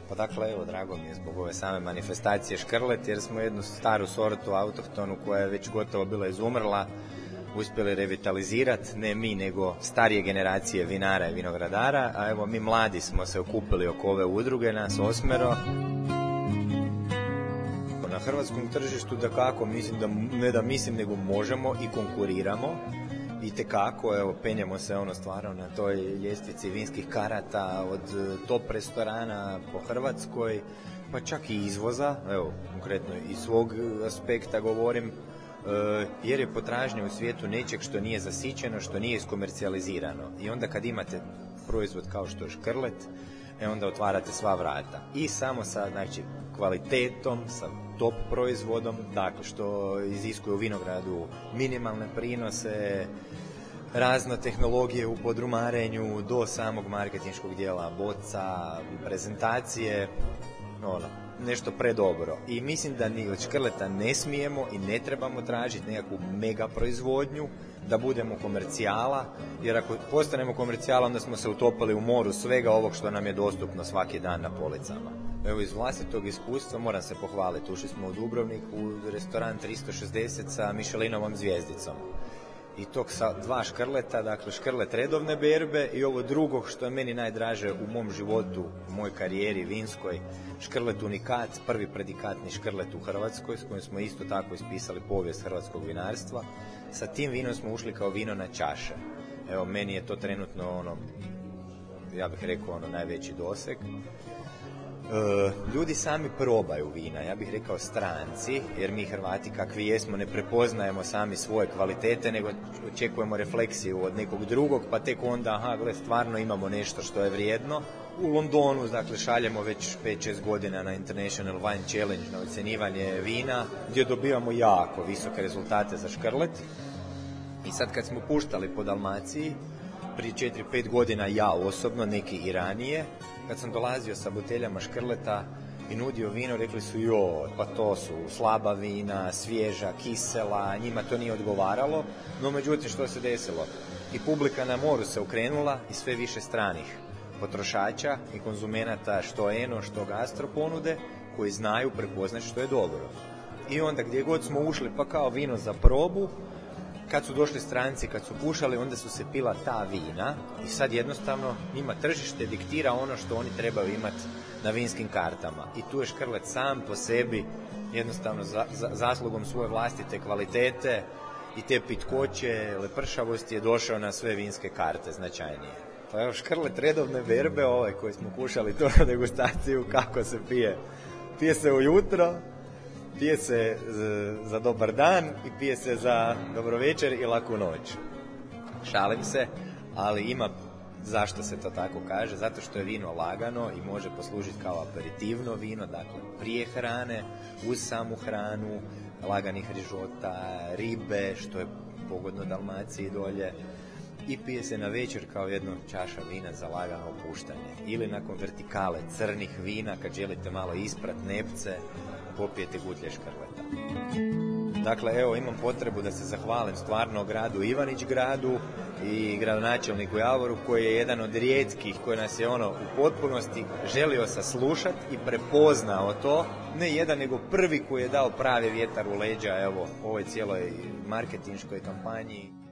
Pa dakle, evo, drago mi je zbog ove same manifestacije škrlet, jer smo jednu staru sortu autohtonu koja je već gotovo bila izumrla, uspjeli revitalizirati, ne mi, nego starije generacije vinara i vinogradara, a evo mi mladi smo se okupili oko ove udruge, nas 8. Na hrvatskom tržištu dakako mislim da nego možemo i konkuriramo i tekako, evo, penjemo se stvarno na toj ljestvici vinskih karata od top restorana po Hrvatskoj, pa čak i izvoza, evo, konkretno iz svog aspekta govorim, jer je potražnja u svijetu nečeg što nije zasićeno, što nije iskomercijalizirano. I onda kad imate proizvod kao što je škrlet, onda otvarate sva vrata. I samo sa kvalitetom, sa top proizvodom, dakle što iziskuje u vinogradu minimalne prinose, razne tehnologije u podrumarenju do samog marketinškog dijela, boca, prezentacije, nešto predobro. I mislim da ni od škrleta ne smijemo i ne trebamo tražiti nekakvu mega proizvodnju, da budemo komercijala, jer ako postanemo komercijala, onda smo se utopili u moru svega ovog što nam je dostupno svaki dan na policama. Evo, iz vlastitog iskustva moram se pohvaliti. Ušli smo u Dubrovniku u restoran 360 sa Michelinovom zvijezdicom. I tog sa 2 škrleta, dakle škrlet redovne berbe i ovo drugo što je meni najdraže u mom životu, u mojoj karijeri vinskoj, škrlet unikat, prvi predikatni škrlet u Hrvatskoj, s kojim smo isto tako ispisali povijest hrvatskog vinarstva. Sa tim vinom smo ušli kao vino na čaše. Evo, meni je to trenutno ja bih rekao najveći doseg. Ljudi sami probaju vina, ja bih rekao stranci, jer mi Hrvati kakvi jesmo ne prepoznajemo sami svoje kvalitete, nego očekujemo refleksiju od nekog drugog, pa tek onda, stvarno imamo nešto što je vrijedno. U Londonu, dakle, šaljemo već 5-6 godina na International Wine Challenge, na ocjenjivanje vina, gdje dobivamo jako visoke rezultate za škrlet. I sad kad smo puštali po Dalmaciji, prije 4-5 godina ja osobno, neki i ranije, kad sam dolazio sa buteljama škrleta i nudio vino, rekli su pa to su slaba vina, svježa, kisela, njima to nije odgovaralo, no međutim što se desilo? I publika na moru se okrenula i sve više stranih potrošača i konzumenata što eno, što gastro ponude, koji znaju prepoznati što je dobro. I onda gdje god smo ušli pa kao vino za probu, kad su došli stranci, kad su pušali, onda su se pila ta vina i sad jednostavno njima tržište diktira ono što oni trebaju imati na vinskim kartama. I tu je škrlet sam po sebi jednostavno zaslugom svoje vlastite kvalitete i te pitkoće, lepršavosti je došao na sve vinske karte značajnije. Pa evo, škrlet redovne berbe, koji smo kušali to na degustaciju, kako se pije. Pije se ujutro, pije se za dobar dan i pije se za dobro večer i laku noć. Šalim se, ali ima zašto se to tako kaže, zato što je vino lagano i može poslužiti kao aperitivno vino, dakle prije hrane, uz samu hranu, laganih rižota, ribe, što je pogodno Dalmaciji dolje, i pije se na večer kao jedna čaša vina za lagano opuštanje. Ili nakon vertikale crnih vina, kad želite malo isprat nepce, popijete gutlje škrleta. Dakle, evo, imam potrebu da se zahvalim stvarno gradu Ivanić gradu i gradonačelniku Javoru, koji je jedan od rijetkih koji nas je u potpunosti želio saslušati i prepoznao to. Ne jedan, nego prvi koji je dao pravi vjetar u leđa ovoj cijeloj marketinškoj kampanji.